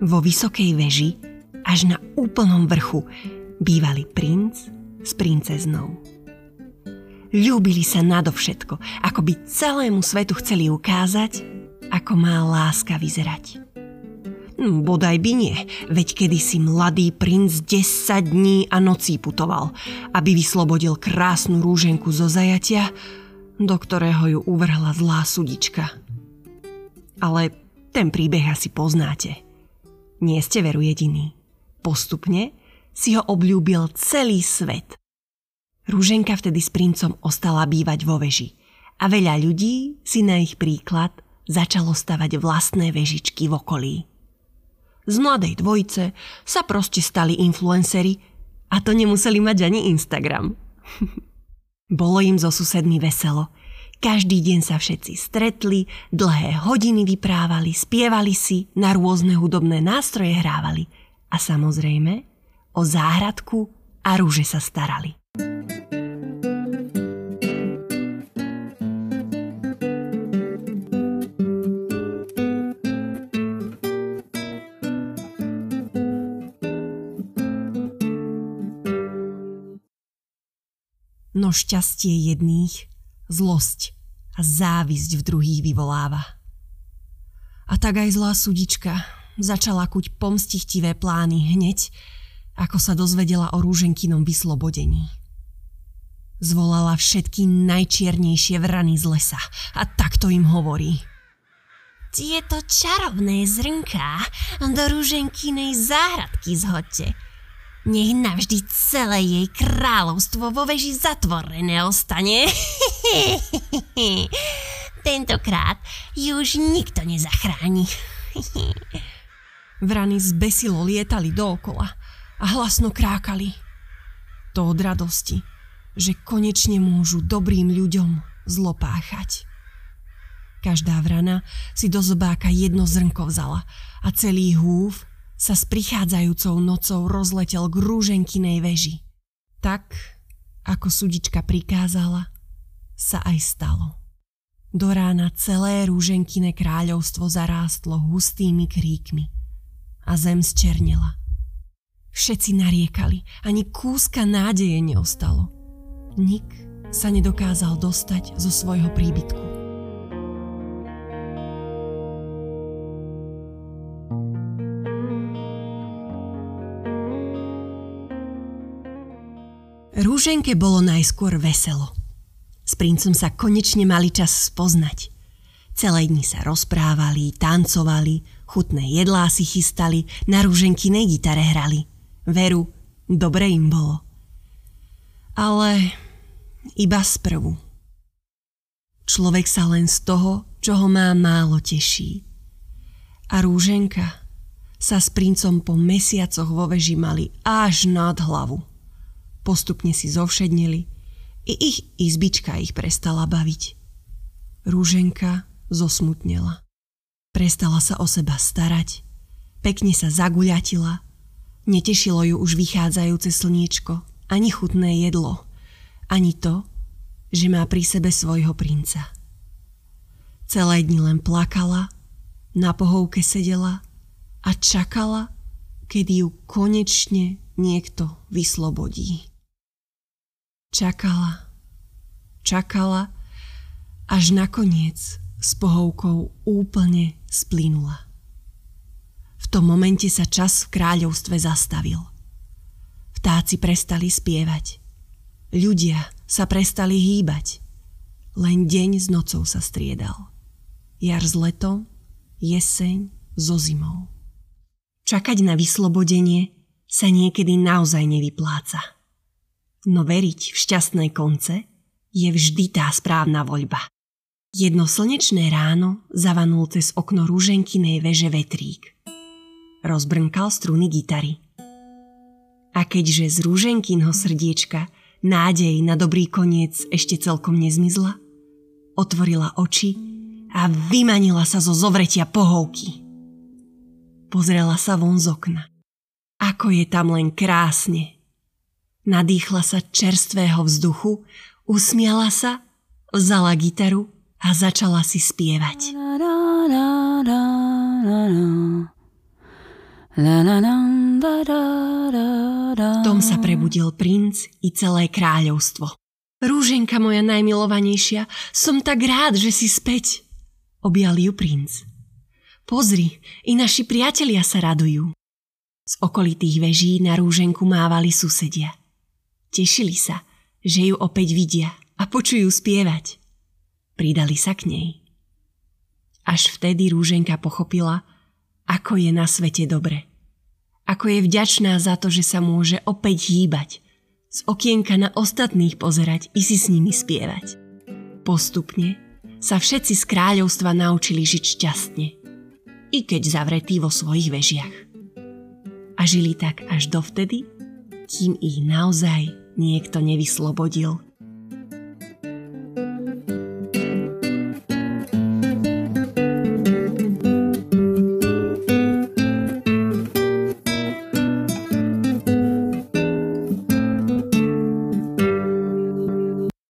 Vo vysokej veži, až na úplnom vrchu, bývali princ s princeznou. Ľúbili sa nadovšetko, ako by celému svetu chceli ukázať, ako má láska vyzerať. Bodaj by nie, veď kedysi mladý princ 10 dní a nocí putoval, aby vyslobodil krásnu rúženku zo zajatia, do ktorého ju uvrhla zlá sudička. Ale ten príbeh asi poznáte. Nie ste veru jediný. Postupne si ho obľúbil celý svet. Rúženka vtedy s princom ostala bývať vo veži a veľa ľudí si na ich príklad začalo stavať vlastné vežičky v okolí. Z mladej dvojice sa proste stali influenceri a to nemuseli mať ani Instagram. Bolo im so susedmi veselo. Každý deň sa všetci stretli, dlhé hodiny vyprávali, spievali si, na rôzne hudobné nástroje hrávali a samozrejme o záhradku a rúže sa starali. No šťastie jedných, zlosť a závisť v druhých vyvoláva. A tak aj zlá sudička začala kuť pomstichtivé plány hneď, ako sa dozvedela o rúženkinom vyslobodení. Zvolala všetky najčiernejšie vrany z lesa a takto im hovorí. Tieto čarovné zrnká do rúženkinej záhradky zhoďte. Nech navždy celé jej kráľovstvo vo veži zatvorené ostane. Tentokrát ju už nikto nezachráni. Vrany zbesilo lietali dookola a hlasno krákali. To od radosti, že konečne môžu dobrým ľuďom zlo páchať. Každá vrana si do zobáka jedno zrnko vzala a celý húf sa s prichádzajúcou nocou rozletel k rúženkinej veži. Tak, ako sudička prikázala, sa aj stalo. Do rána celé rúženkine kráľovstvo zarástlo hustými kríkmi a zem zčernela. Všetci nariekali, ani kúska nádeje neostalo. Nik sa nedokázal dostať zo svojho príbytku. Rúženke bolo najskôr veselo. S princom sa konečne mali čas spoznať. Celé dni sa rozprávali, tancovali, chutné jedlá si chystali, na rúženkinej gitare hrali. Veru, dobre im bolo. Ale iba sprvu. Človek sa len z toho, čo ho má, málo teší. A rúženka sa s princom po mesiacoch vo veži mali až nad hlavu. Postupne si zovšednili, i ich izbička ich prestala baviť. Rúženka zosmutnela. Prestala sa o seba starať, pekne sa zaguľatila, netešilo ju už vychádzajúce slniečko, ani chutné jedlo, ani to, že má pri sebe svojho princa. Celé dni len plakala, na pohovke sedela a čakala, kedy ju konečne niekto vyslobodí. Čakala, až nakoniec s pohovkou úplne splynula. V tom momente sa čas v kráľovstve zastavil. Vtáci prestali spievať. Ľudia sa prestali hýbať. Len deň s nocou sa striedal. Jar s letom, jeseň so zimou. Čakať na vyslobodenie sa niekedy naozaj nevypláca. No veriť v šťastné konce je vždy tá správna voľba. Jedno slnečné ráno zavanul cez okno rúženkinej veže vetrík. Rozbrnkal struny gitary. A keďže z rúženkinho srdiečka nádej na dobrý koniec ešte celkom nezmizla, otvorila oči a vymanila sa zo zovretia pohovky. Pozrela sa von z okna. Ako je tam len krásne. Nadýchla sa čerstvého vzduchu, usmiala sa, vzala gitaru a začala si spievať. V tom sa prebudil princ i celé kráľovstvo. Rúženka moja najmilovanejšia, som tak rád, že si späť, objal ju princ. Pozri, i naši priatelia sa radujú. Z okolitých veží na Rúženku mávali susedia. Tešili sa, že ju opäť vidia a počujú spievať. Pridali sa k nej. Až vtedy Rúženka pochopila, ako je na svete dobre. Ako je vďačná za to, že sa môže opäť hýbať, z okienka na ostatných pozerať i si s nimi spievať. Postupne sa všetci z kráľovstva naučili žiť šťastne, i keď zavretí vo svojich vežiach. A žili tak až dovtedy, kým ich naozaj niekto nevyslobodil.